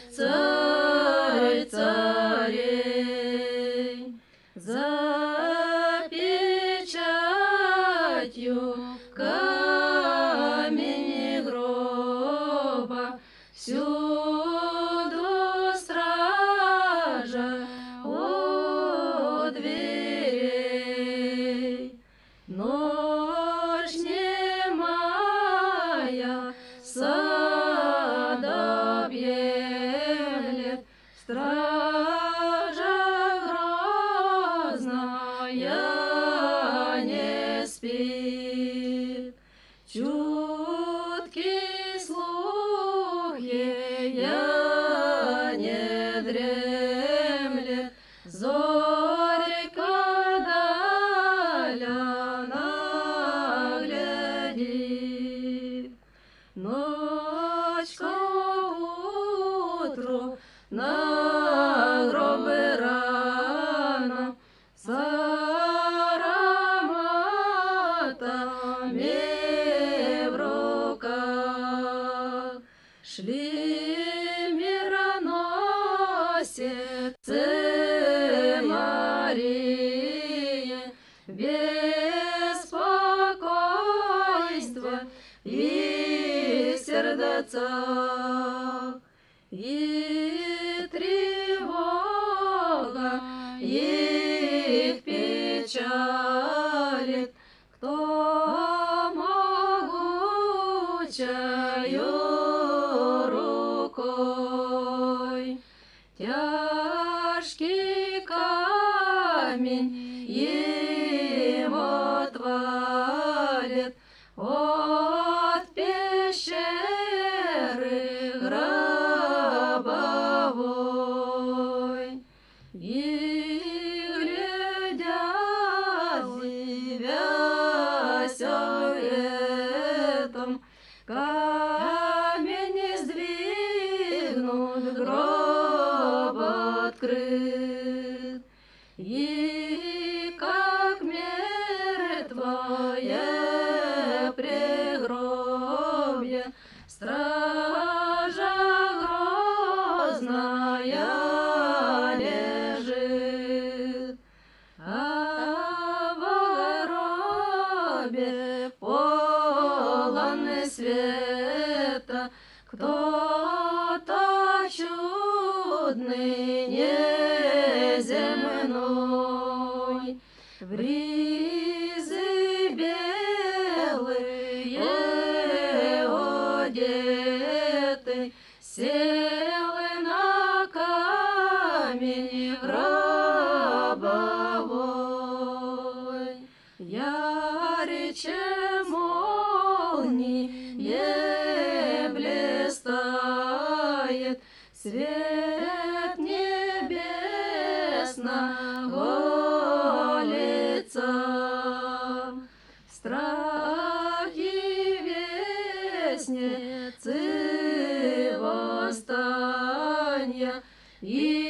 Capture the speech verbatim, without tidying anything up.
царь царей. За печатью камень гроба всюду стража у дверей. Ночь немая сад объемлет, стража грозная не спит. Чуткий слух ея не дремлет, зорька даля глядит. Ночь к утру на гробы рано с ароматами в руках шли мироносицы Марии, беспокойство и сердцах, и тревога их печалит. Кто могучою рукой тяжкий камень им отвалит от пещеры гробовой. И глядят, дивясь о этом, камень сдвигнут, гроб открыт. И как мертвое прегробье стража грозная лежит, а в гробе полон света кто-то чудный неземной. В ризы белые одетый сел на камень гробовой. Ярче молнии блистает свет небесного лица. В страхе вестницы восстания и